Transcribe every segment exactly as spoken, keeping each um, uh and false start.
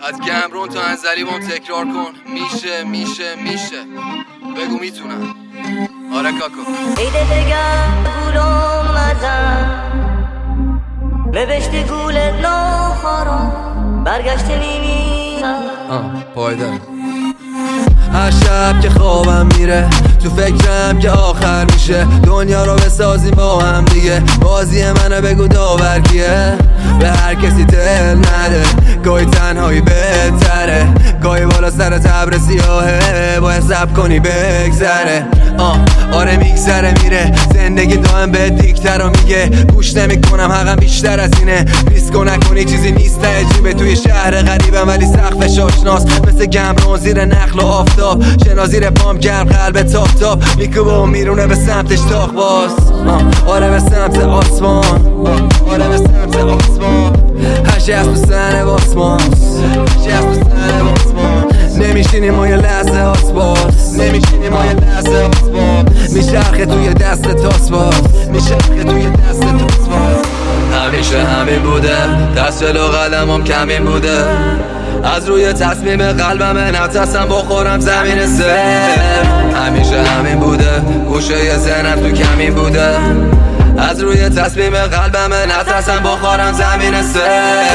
از گمرون تا انزلیبام تکرار کن. میشه میشه میشه بگو میتونم. آره کاکو. ایده بگم گولم نزن نوشته گولت ناخارم برگشته میمیرم. آه پایدار. هر شب که خوابم میره تو فکرم که آخر میشه دنیا رو بسازیم با هم دیگه. بازی منو بگو داور کیه. به هر کسی دل نده گاهی تنهایی بهتره. گاهی بالا سر تبر سیاهه باید صبر کنی بگذره. آه آره میگذره میره زندگی دائم به دیکتر رو میگه. گوش نمیکنم حقم بیشتر از اینه. ریسک نکنی چیزی نیست عجیبه. توی شهر غریبم ولی سقفش آشناس مثل گمرون زیر نخل و آفتاب. شنا زیر پام گرم قلب تاپ تاپ میکوبه میرونه به سمتش تاق باز. آره به سمت آسمان. آره به سمت آسمان. هرچی از تو سن باسمان. هرچی از تو سن باسمان. نمیشینیم ما یه لحظه آسباس. نمیشینیم ما یه لحظه آسباس. میچرخه توی دست تاسباس. میچرخه توی دست تاسباس. همیشه همین بوده دست جلو قدمم کمین بوده. از روی تصمیم قلبم نترسم بخورم زمین سر. همیشه همین بوده گوشه ی ذهنم تو کمین بوده. از روی تصمیم قلبم نترسم بخورم زمین سر.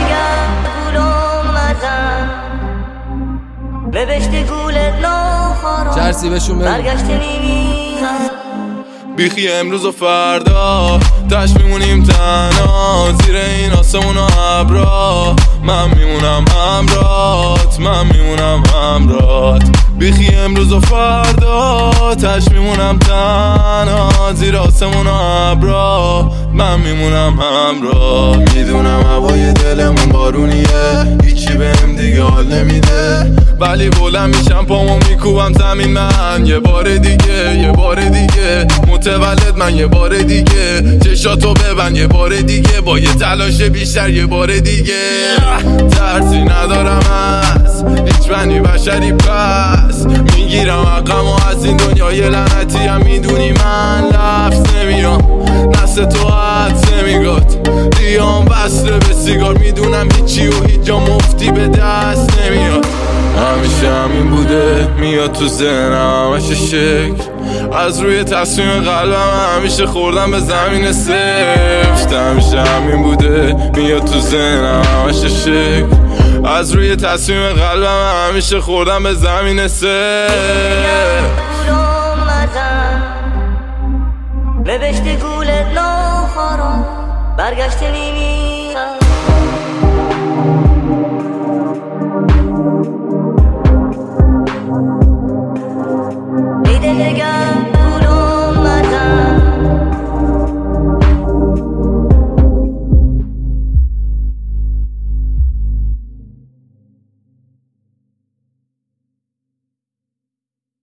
نوشته گولت ناخارم چرسی بشون بگو. برگشته میمیرم. بیخی امروز و فردا تش میمونیم تنها زیر این آسمون و ابرا. من میمونم همرات من میمونم همرات. بیخی امروز و فردا تش میمونم تنها زیر آسمون و ابرا. من میمونم همراه. میدونم هوای دلمون بارونیه هیچی بهم دیگه حال نمیده. ولی بلند میشم پامو میکوبم زمین من یه بار دیگه یه بار دیگه. متولد من یه بار دیگه. چشاتو ببند یه بار دیگه. با یه تلاش بیشتر یه بار دیگه. ترسی ندارم از هیچ بنی بشری پس. میگیرم حقم و از این دنیای لعنتی هم میدونی من لفظ نمیام. نسل تو حدس نمیگاد دیام بسته به سیگار. میدونم هیچی و هیچ جا مفتی به دست نمیاد. همیشه همین بوده میاد تو ذهنم همشه شکل. از روی تصمیم قلبم همیشه خوردم به زمین سفت. همیشه همین بوده میاد تو ذهنم همشه شکل. از روی تصمیم قلبم همیشه خوردم به زمین سفت. نوشته گولت ناخارم برگشته میمیرم.